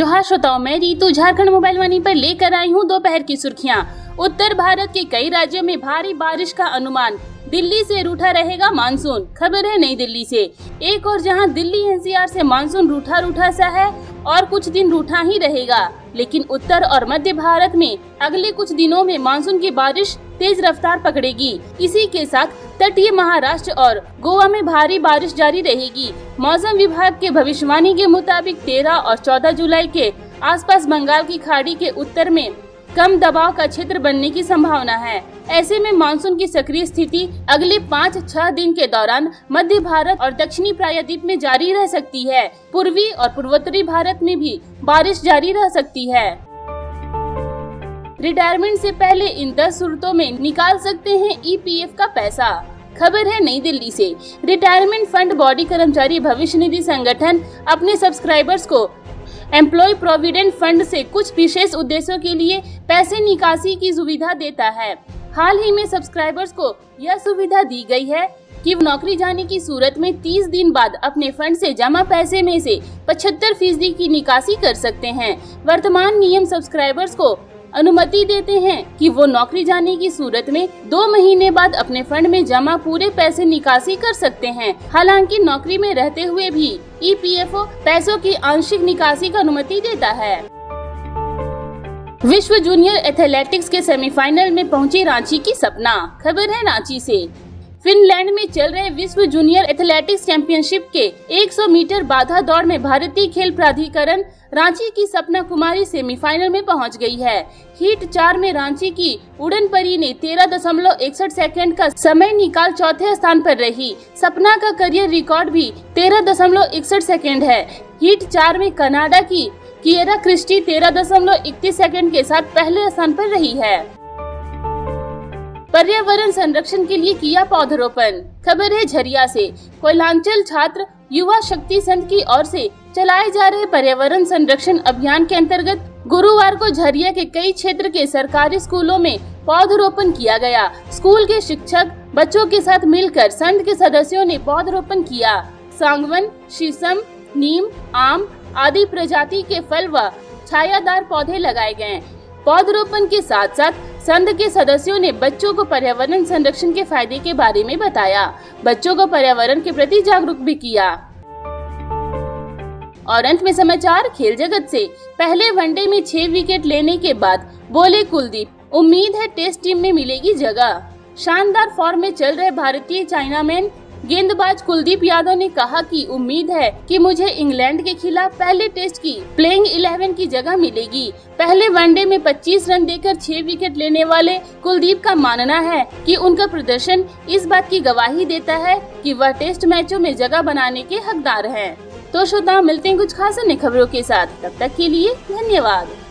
जोहार श्रोताओं, मैं रीतू झारखंड मोबाइल वाणी पर लेकर आई हूँ दोपहर की सुर्खियाँ। उत्तर भारत के कई राज्यों में भारी बारिश का अनुमान, दिल्ली से रूठा रहेगा मानसून। खबर है नई दिल्ली से। एक और जहां दिल्ली एनसीआर से मानसून रूठा सा है और कुछ दिन रूठा ही रहेगा, लेकिन उत्तर और मध्य भारत में अगले कुछ दिनों में मानसून की बारिश तेज रफ्तार पकड़ेगी। इसी के साथ तटीय महाराष्ट्र और गोवा में भारी बारिश जारी रहेगी। मौसम विभाग के भविष्यवाणी के मुताबिक 13 और 14 जुलाई के आसपास बंगाल की खाड़ी के उत्तर में कम दबाव का क्षेत्र बनने की संभावना है। ऐसे में मानसून की सक्रिय स्थिति अगले 5-6 दिन के दौरान मध्य भारत और दक्षिणी प्रायद्वीप में जारी रह सकती है। पूर्वी और पूर्वोत्तरी भारत में भी बारिश जारी रह सकती है। रिटायरमेंट से पहले इन 10 सूरतों में निकाल सकते हैं ईपीएफ का पैसा। खबर है नई दिल्ली से। रिटायरमेंट फंड बॉडी कर्मचारी भविष्य निधि संगठन अपने सब्सक्राइबर्स को एम्प्लॉय प्रोविडेंट फंड से कुछ विशेष उद्देश्यों के लिए पैसे निकासी की सुविधा देता है। हाल ही में सब्सक्राइबर्स को यह सुविधा दी गई है कि नौकरी जाने की सूरत में 30 दिन बाद अपने फंड से जमा पैसे में से 75% की निकासी कर सकते हैं। वर्तमान नियम सब्सक्राइबर्स को अनुमति देते हैं कि वो नौकरी जाने की सूरत में 2 महीने बाद अपने फंड में जमा पूरे पैसे निकासी कर सकते हैं। हालांकि नौकरी में रहते हुए भी ईपीएफओ पैसों की आंशिक निकासी की अनुमति देता है। विश्व जूनियर एथलेटिक्स के सेमीफाइनल में पहुंची रांची की सपना। खबर है रांची से। फिनलैंड में चल रहे विश्व जूनियर एथलेटिक्स चैंपियनशिप के 100 मीटर बाधा दौड़ में भारतीय खेल प्राधिकरण रांची की सपना कुमारी सेमीफाइनल में पहुंच गई है। हीट 4 में रांची की उड़न परी ने 13.61 सेकंड का समय निकाल चौथे स्थान पर रही। सपना का करियर रिकॉर्ड भी 13.61 सेकंड है। हीट 4 में कनाडा की किएरा क्रिस्टी 13.31 सेकंड के साथ पहले स्थान पर रही है। पर्यावरण संरक्षण के लिए किया पौधरोपण। खबर है झरिया से। कोयलांचल छात्र युवा शक्ति संघ की ओर से चलाए जा रहे पर्यावरण संरक्षण अभियान के अंतर्गत गुरुवार को झरिया के कई क्षेत्र के सरकारी स्कूलों में पौधरोपण किया गया। स्कूल के शिक्षक बच्चों के साथ मिलकर संघ के सदस्यों ने पौधरोपण किया। सांगवन, शीशम, नीम, आम आदि प्रजाति के फल व छायादार पौधे लगाए गए। पौधरोपण के साथ साथ संघ के सदस्यों ने बच्चों को पर्यावरण संरक्षण के फायदे के बारे में बताया। बच्चों को पर्यावरण के प्रति जागरूक भी किया। और अंत में समाचार खेल जगत से। पहले वनडे में 6 विकेट लेने के बाद बोले कुलदीप, उम्मीद है टेस्ट टीम में मिलेगी जगह। शानदार फॉर्म में चल रहे भारतीय चाइनामैन गेंदबाज कुलदीप यादव ने कहा कि उम्मीद है कि मुझे इंग्लैंड के खिलाफ पहले टेस्ट की प्लेइंग 11 की जगह मिलेगी। पहले वनडे में 25 रन देकर 6 विकेट लेने वाले कुलदीप का मानना है कि उनका प्रदर्शन इस बात की गवाही देता है कि वह टेस्ट मैचों में जगह बनाने के हकदार हैं। तो श्रोताओं, मिलते हैं कुछ खास अन्य खबरों के साथ। तब तक के लिए धन्यवाद।